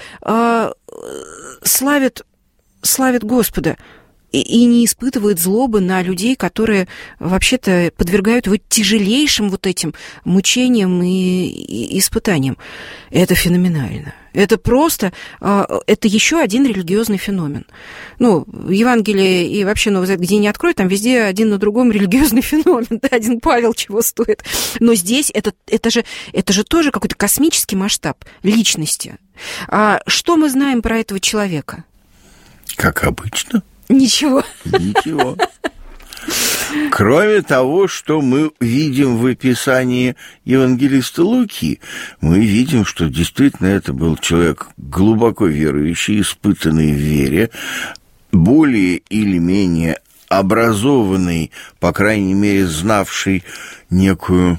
Speaker 2: славит Господа. И не испытывает злобы на людей, которые вообще-то подвергают его тяжелейшим вот этим мучениям и испытаниям. Это феноменально. Это просто, это еще один религиозный феномен. Евангелие и вообще Новый Завет, где не открой, там везде один на другом религиозный феномен. Да, один Павел чего стоит. Но здесь это же тоже какой-то космический масштаб личности. Что мы знаем про этого человека?
Speaker 3: Как обычно.
Speaker 2: Ничего.
Speaker 3: Кроме того, что мы видим в описании евангелиста Луки, мы видим, что действительно это был человек глубоко верующий, испытанный в вере, более или менее образованный, по крайней мере, знавший некую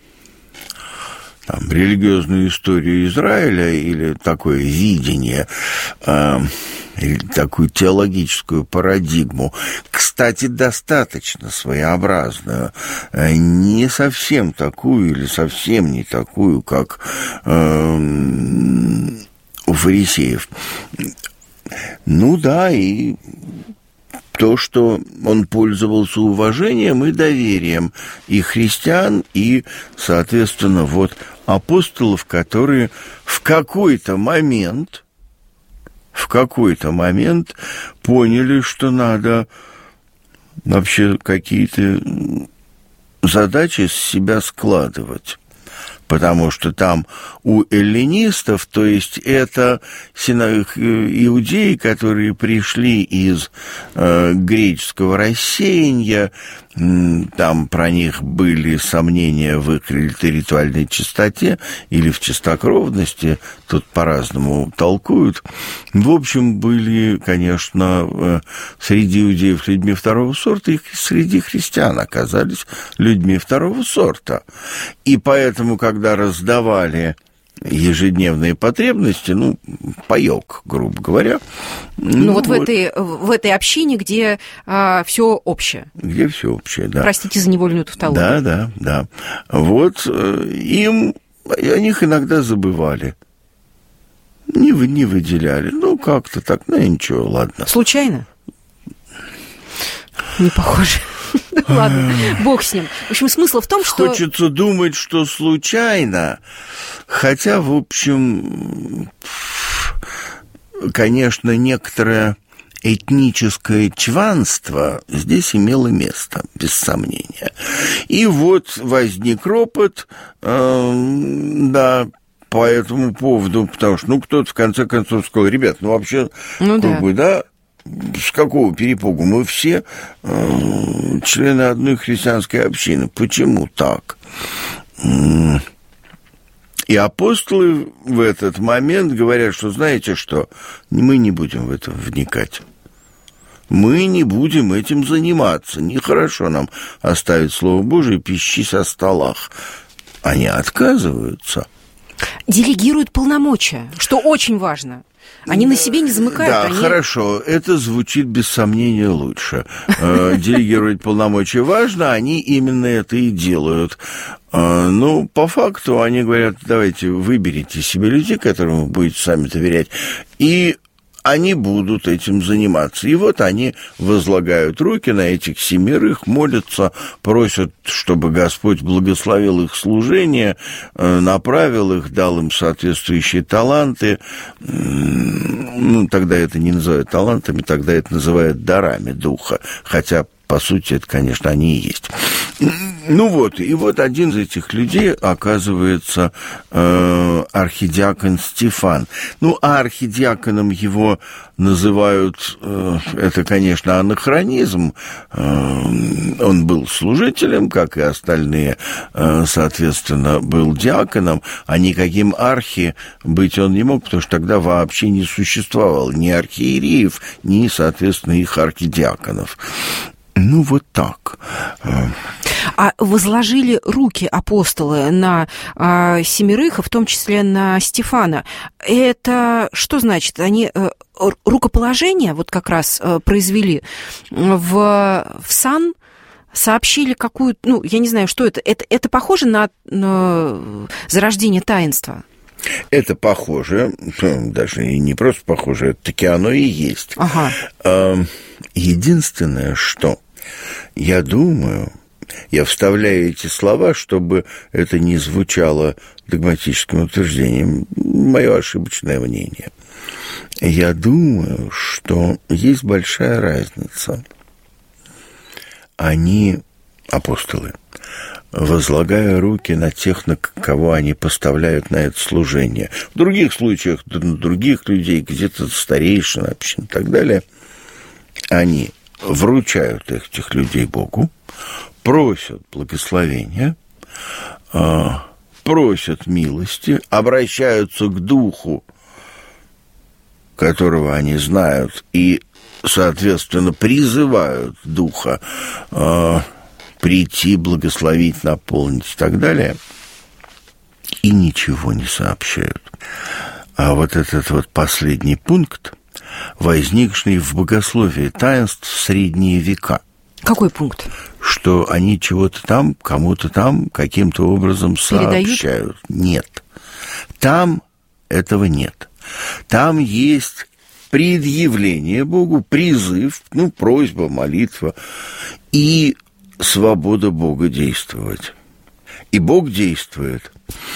Speaker 3: религиозную историю Израиля или такое видение, или такую теологическую парадигму, кстати, достаточно своеобразную, не совсем такую или совсем не такую, как у фарисеев. И то, что он пользовался уважением и доверием и христиан, и, соответственно, апостолов, которые в какой-то момент поняли, что надо вообще какие-то задачи с себя складывать. Потому что там у эллинистов, то есть это иудеи, которые пришли из греческого рассеяния, там про них были сомнения в их ритуальной чистоте или в чистокровности, тут по-разному толкуют. В общем, были, конечно, среди иудеев людьми второго сорта, и среди христиан оказались людьми второго сорта. И поэтому, когда раздавали ежедневные потребности, паёк, грубо говоря.
Speaker 2: В этой общине, где все общее.
Speaker 3: Где все общее, да.
Speaker 2: Простите за невольную тавтологию.
Speaker 3: Да. О них иногда забывали. Не выделяли. Как-то так, ничего, ладно.
Speaker 2: Случайно? Не похоже. Ладно, бог с ним. В общем, смысл в том, что...
Speaker 3: Хочется думать, что случайно, хотя, в общем, конечно, некоторая этническое чванство здесь имело место, без сомнения. И вот возник ропот, да, по этому поводу, потому что, кто-то в конце концов сказал: ребят, вообще, да, с какого перепугу? Мы все члены одной христианской общины. Почему так? И апостолы в этот момент говорят, что, знаете что, мы не будем в это вникать. Мы не будем этим заниматься. Нехорошо нам оставить Слово Божие пищись о столах. Они отказываются.
Speaker 2: Делегируют полномочия, что очень важно. Они на себе не замыкают.
Speaker 3: Да, хорошо, это звучит без сомнения лучше. Делегировать полномочия важно, они именно это и делают. По факту они говорят: давайте выберите себе людей, которым вы будете сами доверять, и они будут этим заниматься. И вот они возлагают руки на этих 7, молятся, просят, чтобы Господь благословил их служение, направил их, дал им соответствующие таланты. Тогда это не называют талантами, тогда это называют дарами Духа, хотя, по сути, это, конечно, они и есть. И вот один из этих людей оказывается архидиакон Стефан. А архидиаконом его называют, это, конечно, анахронизм. Он был служителем, как и остальные, соответственно, был диаконом, а никаким архи быть он не мог, потому что тогда вообще не существовало ни архиереев, ни, соответственно, их архидиаконов. Вот так.
Speaker 2: А возложили руки апостолы на 7, в том числе на Стефана. Это что значит? Они рукоположение вот как раз произвели в сан, сообщили какую-то, я не знаю, что это. Это похоже на зарождение таинства?
Speaker 3: Это похоже, даже и не просто похоже, это таки оно и есть.
Speaker 2: Ага.
Speaker 3: Единственное, что я думаю, я вставляю эти слова, чтобы это не звучало догматическим утверждением, мое ошибочное мнение. Я думаю, что есть большая разница. Они, апостолы, возлагая руки на тех, на кого они поставляют на это служение, в других случаях, на других людей, где-то старейшин общин и так далее, они вручают этих людей Богу, просят благословения, просят милости, обращаются к Духу, которого они знают, и, соответственно, призывают Духа прийти, благословить, наполнить и так далее, и ничего не сообщают. А вот этот вот последний пункт, возникший в богословии таинств в средние века.
Speaker 2: Какой пункт?
Speaker 3: Что они чего-то там, кому-то там, каким-то образом сообщают.
Speaker 2: Передают?
Speaker 3: Нет. Там этого нет. Там есть предъявление Богу, призыв, просьба, молитва и свобода Бога действовать. И Бог действует.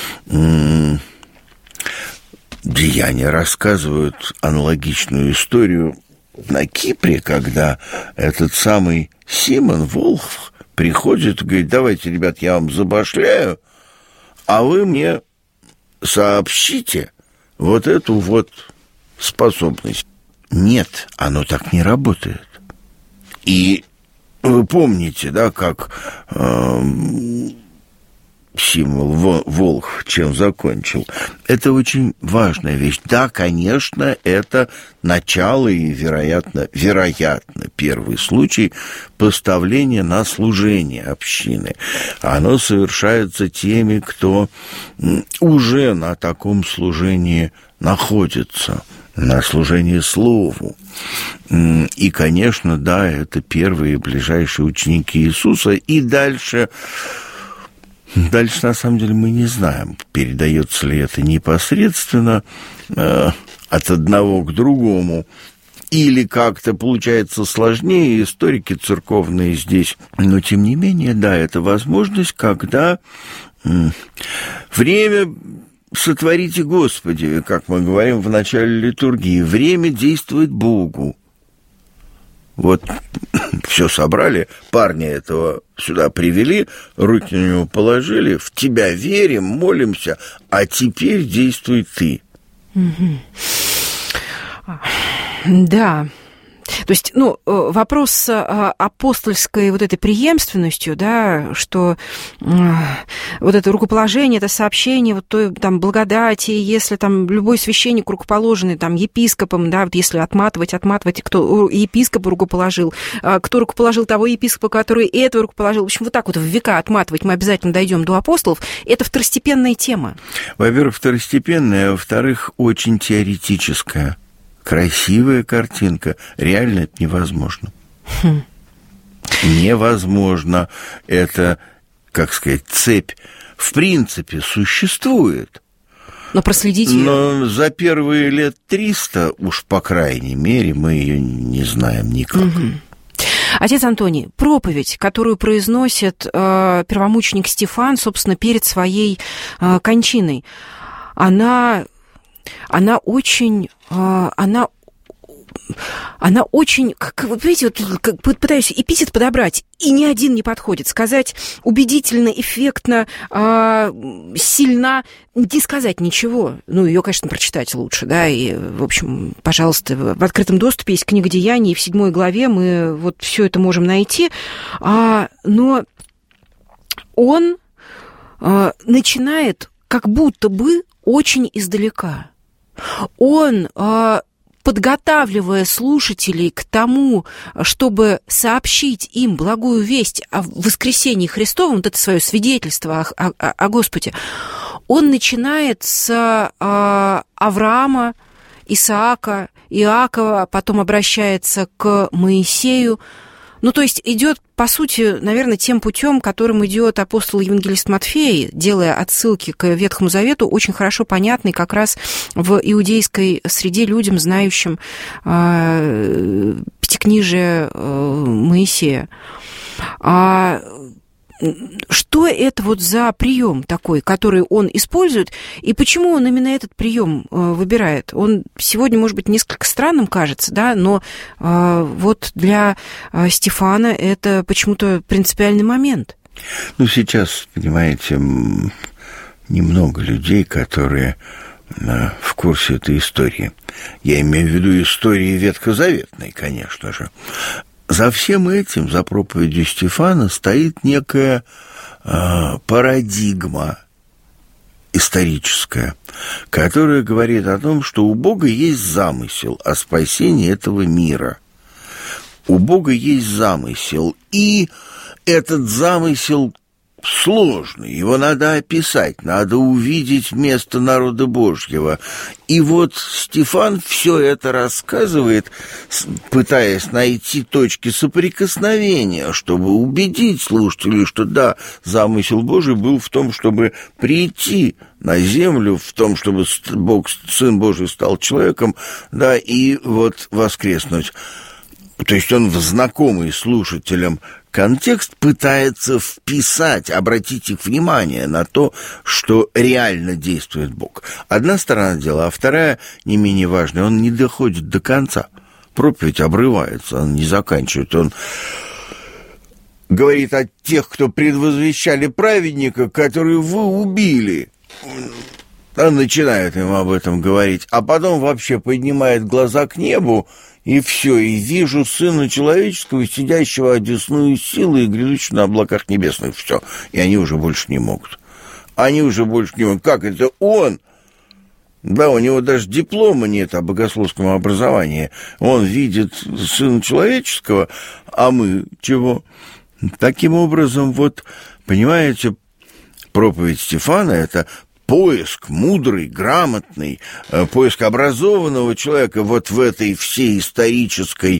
Speaker 3: Деяния рассказывают аналогичную историю на Кипре, когда этот самый Симон Волхв приходит и говорит: давайте, ребят, я вам забашляю, а вы мне сообщите вот эту вот способность. Нет, оно так не работает. И вы помните, да, как Симон Волхв чем закончил. Это очень важная вещь. Да, конечно, это начало и, вероятно, первый случай поставления на служение общины. Оно совершается теми, кто уже на таком служении находится, на служении Слову. И, конечно, да, это первые ближайшие ученики Иисуса. И дальше, на самом деле, мы не знаем, передается ли это непосредственно от одного к другому, или как-то получается сложнее, историки церковные здесь. Но, тем не менее, да, это возможность, когда время... «Сотворите, Господи», как мы говорим в начале литургии, время действует Богу. Вот все собрали, парня этого сюда привели, руки на него положили, в тебя верим, молимся, а теперь действуй ты.
Speaker 2: Да. То есть, вопрос с апостольской вот этой преемственностью, да, что вот это рукоположение, это сообщение вот той там благодати, если там любой священник рукоположенный там епископом, да, вот если отматывать, кто епископа рукоположил, кто рукоположил того епископа, который этого рукоположил, в общем, вот так вот в века отматывать, мы обязательно дойдем до апостолов, это второстепенная тема. Во-первых,
Speaker 3: второстепенная, а во-вторых, очень теоретическая. Красивая картинка. Реально это невозможно. Невозможно. Это, как сказать, цепь в принципе существует.
Speaker 2: Но проследить ее...
Speaker 3: Но за первые лет 300, уж по крайней мере, мы ее не знаем никак.
Speaker 2: Отец Антоний, проповедь, которую произносит первомученик Стефан, собственно, перед своей кончиной, она очень, как вы понимаете, вот, как пытаюсь эпитет подобрать, и ни один не подходит. Сказать убедительно, эффектно, сильно, не сказать ничего. Ее, конечно, прочитать лучше, да, и, в общем, пожалуйста, в открытом доступе есть книга «Деяний», и в 7 главе мы вот все это можем найти, но он начинает как будто бы очень издалека. Он, подготавливая слушателей к тому, чтобы сообщить им благую весть о воскресении Христовом, вот это свое свидетельство о Господе, он начинает с Авраама, Исаака, Иакова, потом обращается к Моисею. То есть идет, по сути, наверное, тем путем, которым идет апостол-евангелист Матфей, делая отсылки к Ветхому Завету, очень хорошо понятный как раз в иудейской среде людям, знающим пятикнижие Моисея. Что это вот за прием такой, который он использует, и почему он именно этот прием выбирает? Он сегодня, может быть, несколько странным кажется, да, но вот для Стефана это почему-то принципиальный момент.
Speaker 3: Сейчас, понимаете, немного людей, которые в курсе этой истории. Я имею в виду истории ветхозаветной, конечно же. За всем этим, за проповедью Стефана, стоит некая парадигма историческая, которая говорит о том, что у Бога есть замысел о спасении этого мира. У Бога есть замысел, и этот замысел сложный, его надо описать, надо увидеть место народа Божьего. И вот Стефан все это рассказывает, пытаясь найти точки соприкосновения, чтобы убедить слушателей, что да, замысел Божий был в том, чтобы прийти на землю, в том, чтобы Бог, Сын Божий, стал человеком, да, и вот воскреснуть. То есть он в знакомый слушателям контекст пытается вписать, обратить их внимание на то, что реально действует Бог. Одна сторона дела, а вторая, не менее важная, он не доходит до конца. Проповедь обрывается, он не заканчивает. Он говорит о тех, кто предвозвещали праведника, которые вы убили. Он начинает им об этом говорить, а потом вообще поднимает глаза к небу, и все, и вижу Сына Человеческого, сидящего одесную силы и грядущего на облаках небесных. Все, и они уже больше не могут. Они уже больше не могут. Как это он? Да, у него даже диплома нет о богословском образовании. Он видит Сына Человеческого, а мы чего? Таким образом, вот, понимаете, проповедь Стефана – это поиск мудрый, грамотный, поиск образованного человека вот в этой всей исторической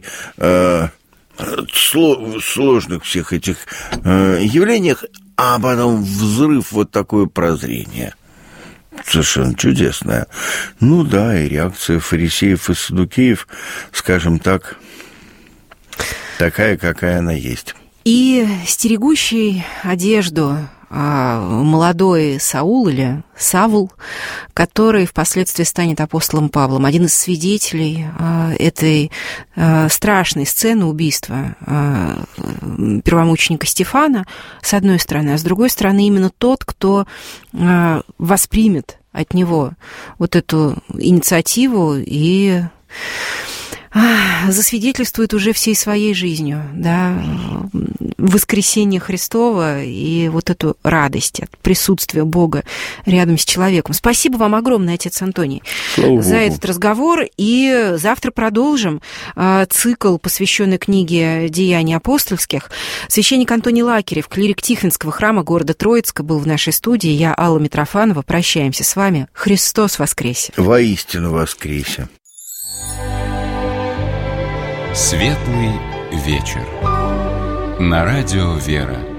Speaker 3: сложных всех этих явлениях, а потом взрыв, вот такое прозрение. Совершенно чудесное. Да, и реакция фарисеев и саддукеев, скажем так, такая, какая она есть.
Speaker 2: И стерегущий одежду молодой Саул или Савл, который впоследствии станет апостолом Павлом. Один из свидетелей этой страшной сцены убийства первомученика Стефана, с одной стороны, а с другой стороны именно тот, кто воспримет от него вот эту инициативу и засвидетельствует уже всей своей жизнью, да, воскресение Христова и вот эту радость от присутствия Бога рядом с человеком. Спасибо вам огромное, отец Антоний, за этот разговор. И завтра продолжим цикл, посвященный книге «Деяний апостольских». Священник Антоний Лакерев, клирик Тихвинского храма города Троицка, был в нашей студии. Я, Алла Митрофанова. Прощаемся с вами. Христос воскресе!
Speaker 3: Воистину воскресе!
Speaker 1: Светлый вечер. На радио «Вера».